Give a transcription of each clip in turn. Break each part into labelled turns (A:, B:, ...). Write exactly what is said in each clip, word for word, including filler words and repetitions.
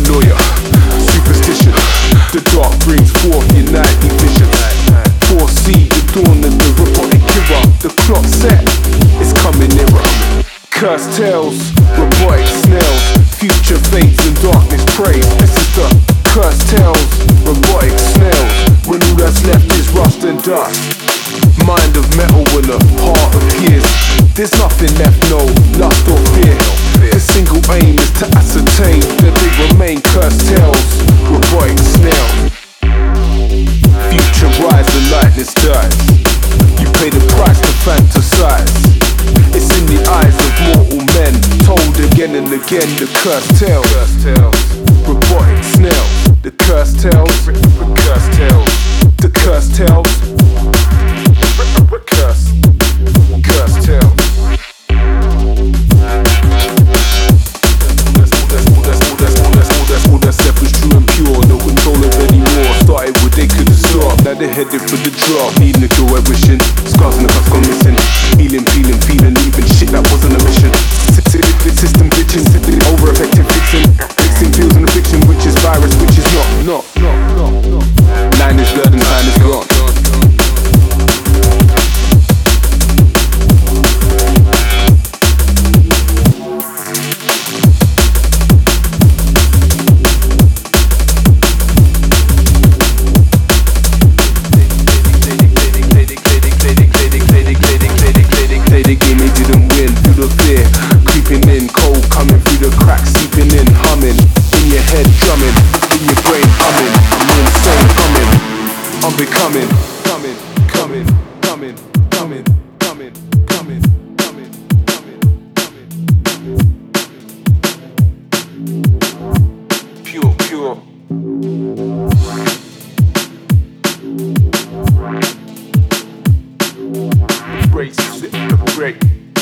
A: paranoia, superstition. The dark brings forth your nightly vision. Foresee the dawn of the robotic killer. The clock set, it's coming nearer. Cursed tales, robotic snails, future fates and darkness praise. This is the cursed tales, robotic snails. When all that's left is rust and dust. Mind of metal when the heart appears. There's nothing left, no lust or fear. The single aim is to ascertain that they remain cursed tales, robotic snails. Future rise and lightness dies. You pay the price to fantasize. It's in the eyes of mortal men, told again and again the cursed tales. Robotic snails, the cursed tales, the cursed tales, the cursed tales, cursed, cursed tales. All that's left was true and pure, no control of any more. Started what they couldn't stop, now they're headed for the drop. Needing a cure, wishing, scars and the cuts gone missing. Healing, feeling, feeling, leaving shit that wasn't a mission. System glitching, over effective fixing. Fixing feels in a fiction, which is virus, which is not, not, not, not, not. Line is blurred and time is gone. I'm becoming, coming, coming, coming, coming, coming, coming, coming, coming, coming. Pure, pure. Break, break.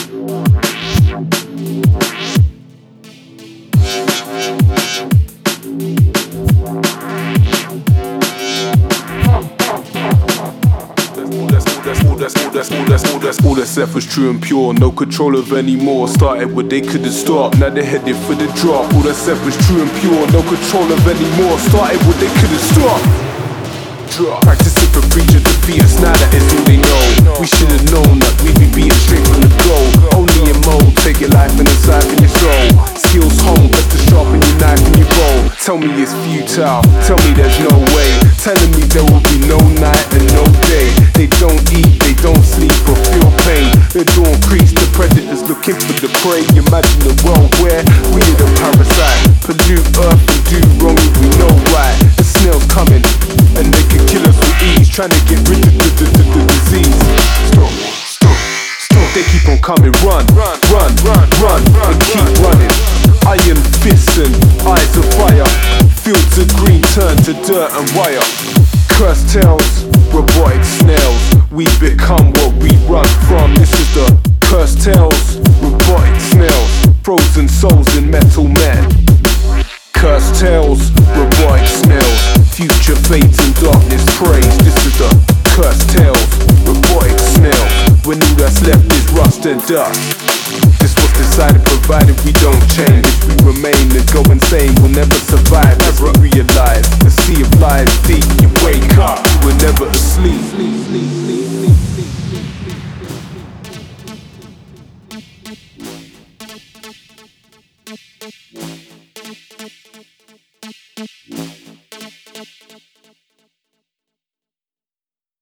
A: All that's left was true and pure, no control of anymore. Started what they couldn't stop, now they're headed for the drop. All that's left was true and pure, no control of anymore. Started what they couldn't stop. Drop. Practice it for preacher defeat us, now that is all they know. We should've known that we'd be beaten straight from the goal. Only in mode, take your life and inside in your soul. Skills home, best to sharpen your knife and your bow. Tell me it's futile, tell me there's no way. Telling me there will be no night and no day. They don't eat, they don't sleep or feel pain. The dawn creeps, the predators looking for the prey. Imagine a world where we are the parasite. Pollute earth and do wrong if we know why. The snails coming, and they can kill us with ease. Trying to get rid of the, the, the, the disease. Stop, stop, stop. They keep on coming, run, run, run, run, run, and keep running. Iron fists and eyes of fire. Fields of green turn to dirt and wire. Cursed tales, robotic snails. We become what we run from. This is the cursed tales, robotic snails. Frozen souls in metal men. Cursed tales, robotic snails. Future fates and darkness praise. This is the cursed tales, robotic snails. When all that's left is rust and dust. This was decided provided we don't change. If we remain and go insane, we'll never survive. Never realize the sea of lies deep. You wake up, you were never asleep.